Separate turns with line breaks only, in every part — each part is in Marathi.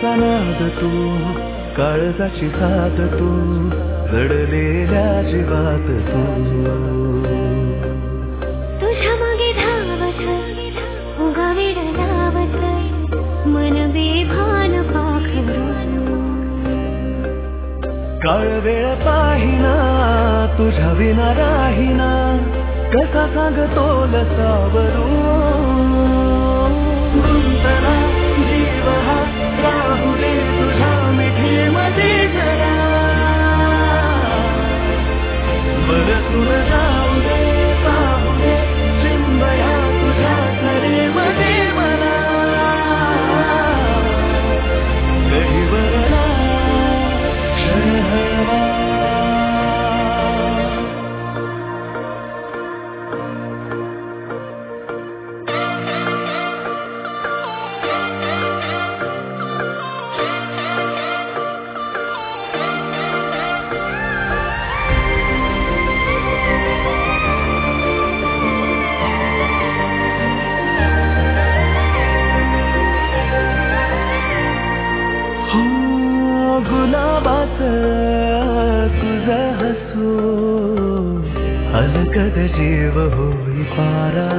मनाचा नाद तू, काळजाची साथ तू, रडलेल्या जीवात तू.
तुझ्या मागे धावत उगा वेड लावत मन बेभान पाखरू.
काळ वेळ पाहिना तुझ्या विना राहिना, कसा सांगतो लसावरू. गुंतला जीव हा राहू दे तुझ्या मिठीमध्ये जरा, बरसून जाऊ दे पाहू दे चिंबया तुझ्या सरीमध्ये मला. गहिवरला क्षण हवा. गुलाबात तुझं हसू हलकत जीव होई पारा.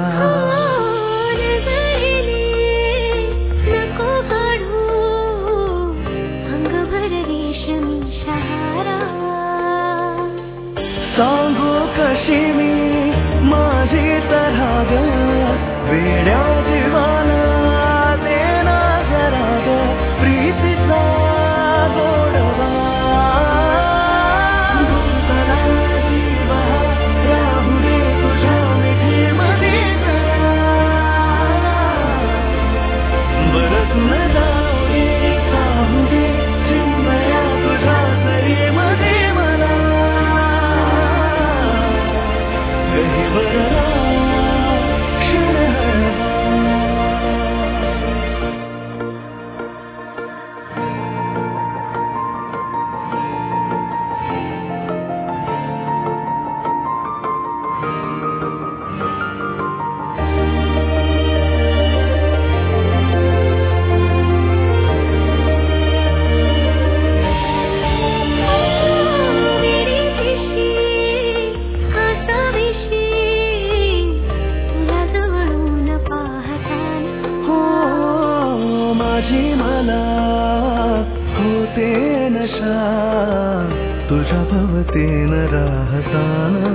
नको काढू अंगभर रेशमी शहारा.
सांगू कशी मी माझी तऱ्हा ग वेड्या जीवाला देना जरा ग प्रीतीचा गोडवा. गुंतला जीव राहू दे तुझ्या मिठीमध्ये जरा, बरसून जाऊ दे पाहू दे चिंबया तुझ्या सरीमध्ये मला. गहिवरला क्षण हवा. माझी मला होते नशा तुझ्या भवतेन राहताना.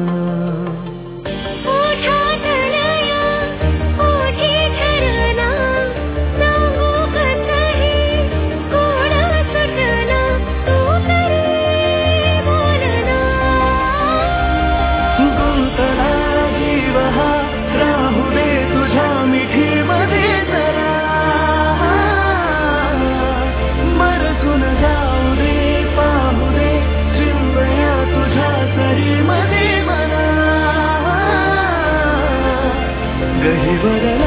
गुंतला जीव हा राहू दे तुझ्या मिठीमध्ये जरा, बरसून जाऊ दे पाहू दे चिंबया तुझ्या सरीमध्ये मला. गहिवरला